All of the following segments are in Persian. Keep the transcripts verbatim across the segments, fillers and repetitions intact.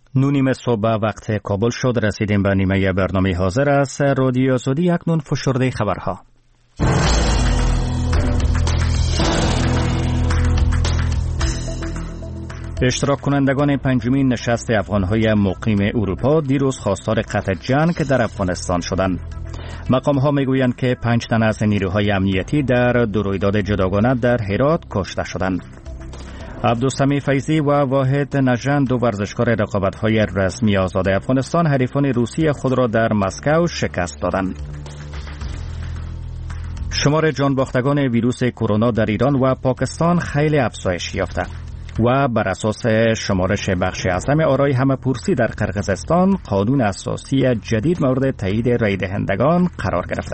نونیم صبح وقت کابل شد. رسیدیم به نیمه برنامه حاضر است رادیو آزادی. اکنون فشرده خبرها. اشتراک کنندگان پنجمین نشست افغانهای مقیم اروپا دیروز خواستار قطع جنگ در افغانستان شدند. مقام‌ها میگویند که پنج تن از نیروهای امنیتی در دو رویداد جداگانه در هرات کشته شدند. عبدالسمیع فیضی و واحد نژند، دو ورزشکار رقابت‌های رسمی آزاد افغانستان، حریفان روسی خود را در مسکو شکست دادند. شمار جانباختگان ویروس کرونا در ایران و پاکستان خیلی افزایش یافته و بر اساس شمارش بخش اعظم آرای همه‌پرسی در قرقیزستان قانون اساسی جدید مورد تایید رای دهندگان قرار گرفته.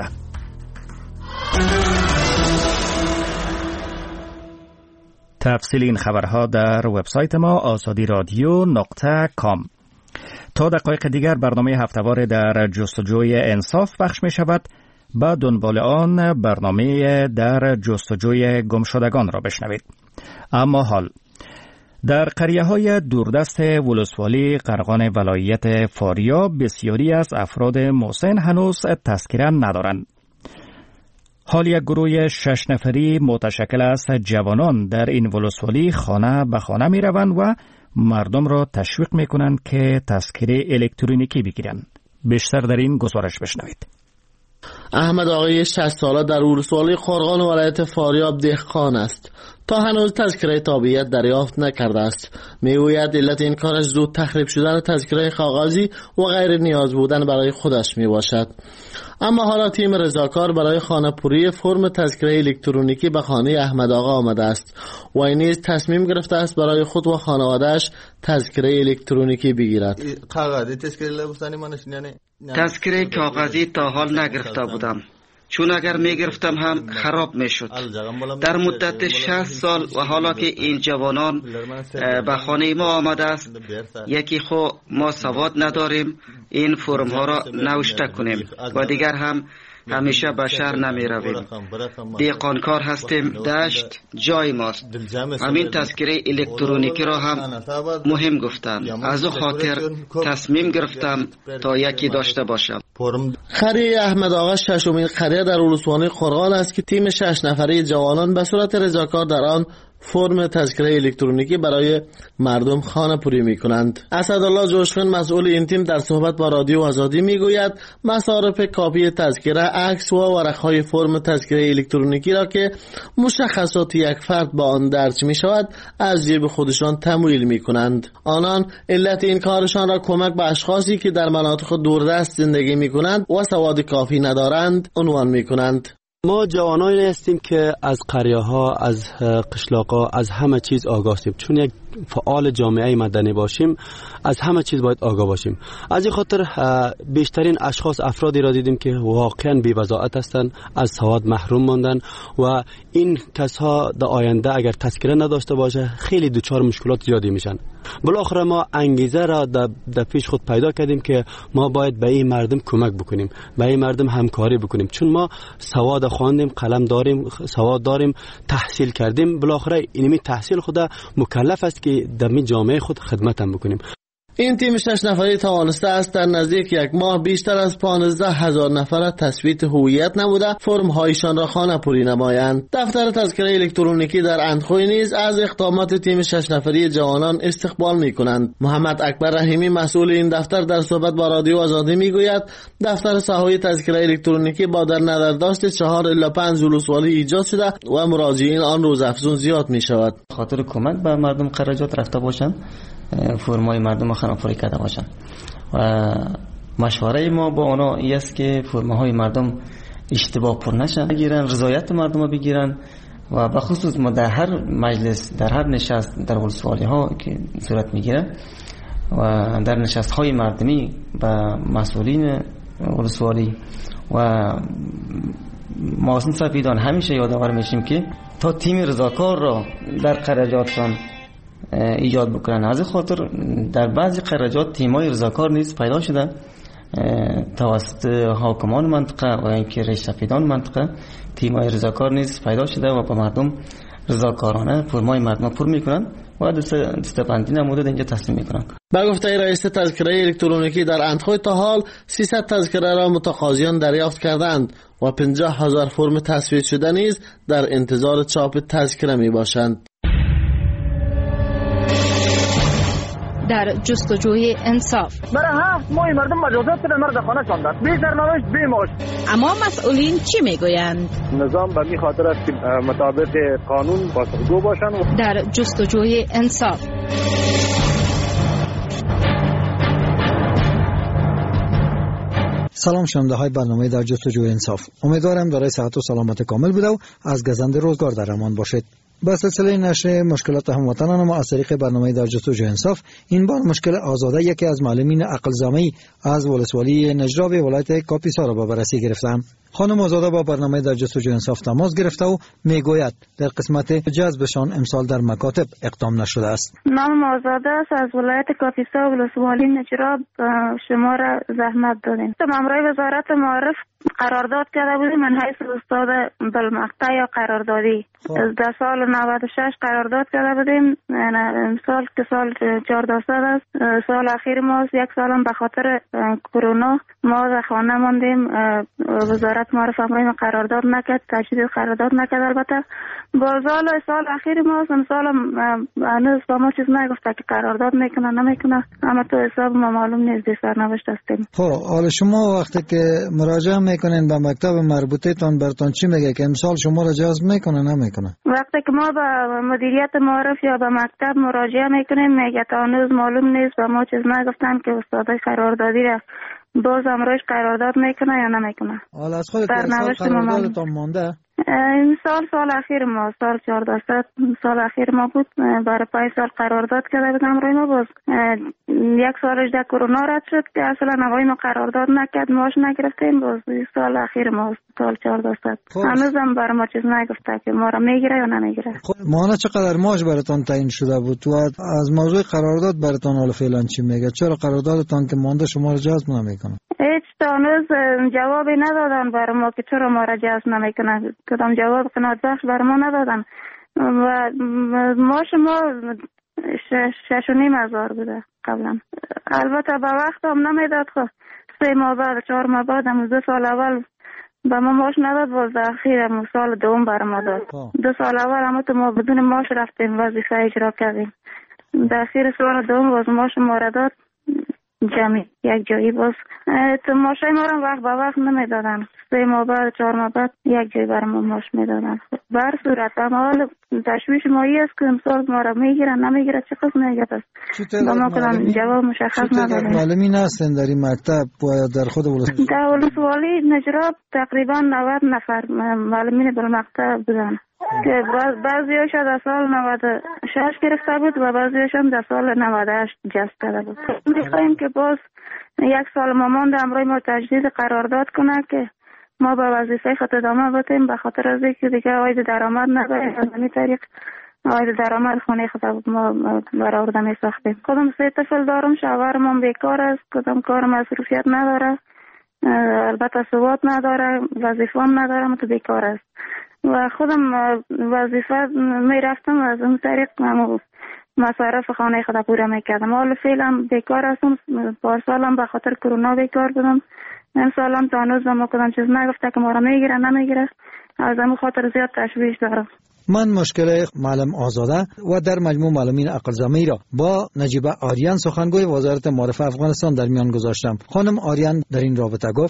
تفصیل این خبرها در وبسایت ما آزادی رادیو نقطه کام. تا دقایق دیگر برنامه هفته‌وار در جستجوی انصاف پخش می شود. با دنبال آن برنامه در جستجوی گمشدگان را بشنوید. اما حال در قریه‌های دوردست ولسوالی قرغان ولایت فاریاب بسیاری از افراد مسن هنوز تذکره ندارند. حال یک گروه شش نفری متشکل از جوانان در این ولسوالی خانه به خانه می روند و مردم را تشویق می کنند که تذکره الکترونیکی بگیرند. بیشتر در این گزارش بشنوید. احمد آقای شصت ساله در ولسوالی قرغان ولایت فاریاب دهقان است. تا هنوز تذکره تابعیت دریافت نکرده است. میگوید علت این کارش زود تخریب شدن تذکره کاغذی و غیر نیاز بودن برای خودش می باشد. اما حالا تیم رضاکار برای خانه‌پوری فرم تذکره الکترونیکی به خانه احمد آقا آمده است و این نیز تصمیم گرفته است برای خود و خانواده‌اش تذکره الکترونیکی بگیرد. تذکره کاغذی تا حال نگرفته بودم، چون اگر می گرفتم هم خراب می شد. در مدت شصت سال و حالا که این جوانان به خانه ما آمده است، یکی خو ما سواد نداریم این فرم ها را نوشته کنیم و دیگر هم همیشه به شهر نمی رویم. دهقانکار هستیم، دشت جای ماست. همین تذکره الکترونیکی را هم مهم گفتم. از او خاطر تصمیم گرفتم تا یکی داشته باشم. قریه احمد آقا ششمین قریه در ولسوالی قرغان است که تیم شش نفره جوانان به صورت رضاکار در آن فرم تذکره الکترونیکی برای مردم خانه پوری می کنند. اسدالله جوشخان مسئول این تیم در صحبت با رادیو آزادی می گوید مصارف کاپی تذکره، عکس و ورقهای فرم تذکره الکترونیکی را که مشخصات یک فرد با آن درج می شود از جیب خودشان تمویل می کنند. آنان علت این کارشان را کمک به اشخاصی که در مناطق دوردست زندگی می کنند و سواد کافی ندارند عنوان می کنند. ما جوانانی هستیم که از قریه ها، از قشلاق ها، از همه چیز آگاه هستیم. چون یک فعال جامعه مدنی باشیم، از همه چیز باید آگاه باشیم. از این خاطر بیشترین اشخاص افرادی را دیدیم که واقعا بی‌وضاحت هستند، از سواد محروم ماندن و این کسها در آینده اگر تذکره نداشته باشه خیلی دچار مشکلات زیادی میشن. بالاخره ما انگیزه را در پیش خود پیدا کردیم که ما باید به این مردم کمک بکنیم، به این مردم همکاری بکنیم. چون ما سواد خواندیم، قلم داریم، سواد داریم، تحصیل کردیم، بالاخره اینمی تحصیل خود مکلف است که در می جامعه خود خدمت هم بکنیم. این تیم شش نفری توانسته است در نزدیک یک ماه بیشتر از پانزده هزار نفر تثبیت هویت نموده فرم هایشان را خانه پوری نمایند. دفتر تذکره الکترونیکی در اندخوی نیز از اقدامات تیم شش نفری جوانان استقبال می کنند. محمد اکبر رحیمی مسئول این دفتر در صحبت با رادیو آزادی می گوید دفتر ساحوی تذکره الکترونیکی با در نظر داشت چهار الی پنج ولسوالی ایجاد شده و مراجعین آن روز افزون زیاد می شود. خاطر کمک به مردم خراجات رفته باشند، فرمای مردم خانه‌پوری کرده باشند و مشوره ما با اونا است که فرمای مردم اشتباه پر نشن، بگیرن، رضایت مردم رو بگیرن و به خصوص ما در هر مجلس، در هر نشست در ولسوالی ها که صورت میگیره و در نشست های مردمی به مسئولین ولسوالی و محسن سفیدان همیشه یادآور میشیم که تا تیم رضاکار را در قراردادشان ایجاد بکنن. از خاطر در بعضی قرارداد تیمای رضاکار نیز پیدا شده توسط حاکمان منطقه و اینکه رئیس سفیدان منطقه، تیمای رضاکار نیز پیدا شده و با مردم رضاکارانه فرمای مردم پر میکنن و دستبندی نموده اینجا تصمیم میکنن. با گفته رئیس تذکره الکترونیکی در اندخوی تا حال سیصد تذکره را متقاضیان دریافت کردند و پنجاه هزار فرم تصویب شده نیز در انتظار چاپ تذکره می باشند. در جستجوی انصاف برای هفت ماه مردم مجازات به مرد خانه شاندند، بی سرنوشت بی معاش. اما مسئولین چی میگویند؟ نظام به می خاطر است که مطابق قانون پاسخگو باشند. در جستجوی انصاف سلام شنونده های برنامه در جستجوی انصاف. امیدوارم دارای صحت و سلامت کامل بوده و از گزند روزگار در امان باشید. با سلسله نشر مشکلات هموطنان ما از طریق برنامه در جستجوی انصاف، این بار مشکل آزاده یکی از معلمین عقل زمی از ولسوالی نجراب ولایت کاپیسا را به بررسی گرفتم. خانم آزاده با برنامه در جستجوی انصاف تماس گرفته و میگوید در قسمت جذبشان امسال در مکاتب اقدام نشده است. نام آزاده است، از ولایت کاپیسا ولسوالی نجراب شما را زحمت دادیم. مامورای وزارت معارف قرارداد کرده بودیم من حیث استاد بالمقطع یا قراردادی. در سال نود و شش قرارداد کرده بودیم. امسال که سال چهارده سال است، سال اخیر ما یک سالم به خاطر کرونا ما در خانه ماندیم. وزارت معارف امروز ما قرارداد نکرد، تجدید قرارداد نکرد. البته با سال سال اخیر ما امسال هنوز با ما چیز نگفته که قرارداد میکنه نمیکنه، اما تو حساب ما معلوم نیست، سرنوشت هستیم. خب حالا شما وقتی که مراجعه میکنین به مکتب مربوطه تان برتون چی میگه که امسال شما را جذب میکنه نمیکنه؟ وقتی که ما به مدیریت معارف یا به مکتب مراجعه میکنیم میگه تا هنوز معلوم نیست، به ما چیز نگفتن که استادای قراردادی را باز امروز قرارداد میکنه یا نمیکنه. حالا از خودت قراردادتان مانده؟ این سال سال اخیر ما سال چهارده سال اخیر ما بود، برای پای سال قرارداد کرده بودم روی ما. باز یک سالش در کرونا رد شد که اصلا نوای ما قرارداد نکرد، ماش نگرفتیم. باز سال اخیر ما سال چهارده هنوز هم برای ما چیز نگفته که ما را میگیره یا نمیگیره. خب ماهانه چقدر ماش براتون تعیین شده بود و از موضوع قرارداد براتون حالا فعلا چی میگه؟ چرا قراردادتان که مانده شما را جذب نمیکنه؟ هیچ تا هنوز جوابی ندادن برای ما که چرا ما را جذب نمیکنه. کدام جواب قناعت بخش برای ما ندادن و ما شما شش, شش و نیم هزار بوده قبلا. البته به وقت هم نمیداد. خب سه ماه بعد چهار ماه بعد هم دو سال اول به ما ماش نداد، باز در اخیر سال دوم برای ما داد. دو سال اول هم تو ما بدون ماش رفتیم وظیفه اجرا کردیم. در اخیر سال دوم باز ماش ما را داد جمعی یک جایی. باز تو ماشای ما رو وقت به وقت نمیدادن، سه ماه بعد چهار ماه بعد یک جایی برای ما ماش میدادن. بر صورت اما حال تشویش مایی است که امسال ما رو میگیرن نمیگیرن چه قسم میگه است با ما کدام جواب مشخص ندادن. معلمین هستن در این مکتب باید در خود ولسوالی در ولسوالی نجراب تقریبا نود نفر معلمین بالمقطع بودن که بعضی‌هاش در سال نود و شش گرفته بود و بعضی‌هاش در سال نود و هشت جذب کرده بود. می‌خوایم که باز یک سال ما مانده امروز ما تجدید قرارداد کنه که ما به وظیفه خود ادامه بدیم، به خاطر از اینکه دیگه عاید درآمد نداریم. از این طریق عاید درآمد خانه خود ما برآورده می‌ساختیم. کدام سه طفل دارم، شوهرم بیکار است، کدام کار مصروفیت نداره، البته ثبات نداره، وظیفه هم نداره، تو بیکار است و خودم وظیفه می رفتم از اون طریق مصارف خانه خود پورا میکردم. حالا فعلا بیکار هستم، پارسال هم به خاطر کرونا بیکار بودم. این سال هم تا هنوز ما کدام چیز نگفته که ما را میگیره نمیگیره، از همون خاطر زیاد تشویش دارم. من مشکل معلم آزاده و در مجموع معلمین عقل زمی را با نجیبه آریان سخنگوی وزارت معارف افغانستان در میان گذاشتم. خانم آریان در این رابطه گفت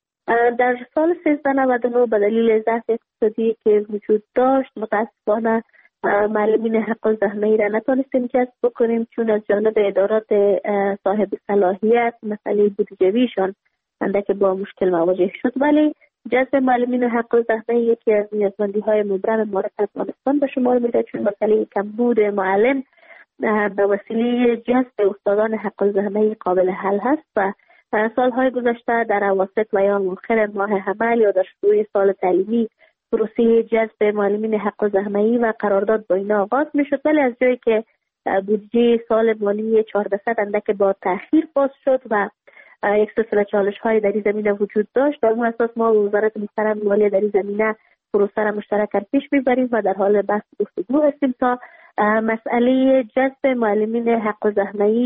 در سال سیزده نود و نه به دلیل ضعف اقتصادی که وجود داشت متاسفانه معلمین حق زحمه را نتونستیم جذب بکنیم، چون از جانب ادارات صاحب صلاحیت مسئله بودجه‌ایشان اندک با مشکل مواجه شد. ولی جذب معلمین حق زحمه یکی از نیازمندی‌های مبرم معارف افغانستان به شمار میره، چون مسئله کمبود معلم به وسیله جذب استادان حق زحمه قابل حل هست و سالهای گذشته در اواسط و یا آخر ماه حمل یا در شروع سال تعلیمی پروسه جذب معلمین حق زحمه‌ای و قرارداد با اینا آغاز میشد، ولی از جایی که بودجه سال مالی چهارصد اندک با تأخیر باز شد و یک سلسله چالش‌های در این زمینه وجود داشت، در اون اساس ما وزارت محترم مالی در این زمینه پروسه را مشترک پیش میبریم و در حال بحث گفتگو هستیم تا مسئله جذب معلمین حق و زحمه‌ای